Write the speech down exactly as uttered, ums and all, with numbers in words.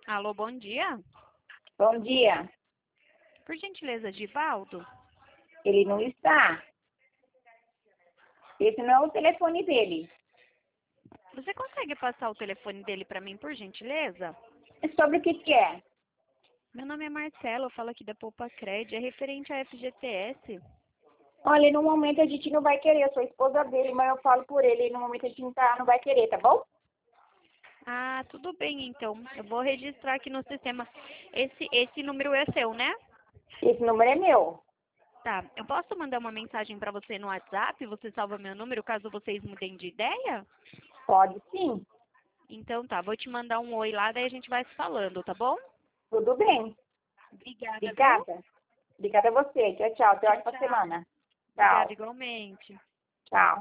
Alô, bom dia. Bom dia. Por gentileza, Divaldo? Ele não está. Esse não é o telefone dele. Você consegue passar o telefone dele para mim, por gentileza? É sobre o que que é? Meu nome é Marcelo, eu falo aqui da Poupa Cred, é referente à F G T S. Olha, no momento a gente não vai querer. Eu sou a esposa dele, mas eu falo por ele. No momento a gente não, tá, não vai querer, tá bom? Ah, tudo bem então. Eu vou registrar aqui no sistema. Esse, esse número é seu, né? Esse número é meu. Tá. Eu posso mandar uma mensagem para você no WhatsApp? Você salva meu número caso vocês mudem de ideia? Pode sim. Então tá, vou te mandar um oi lá, daí a gente vai se falando, tá bom? Tudo bem. Obrigada, viu? Obrigada. Obrigada a você. Tchau, tchau. Tenha Tchau, uma ótima tchau. semana. Obrigada Tchau. igualmente. Tchau.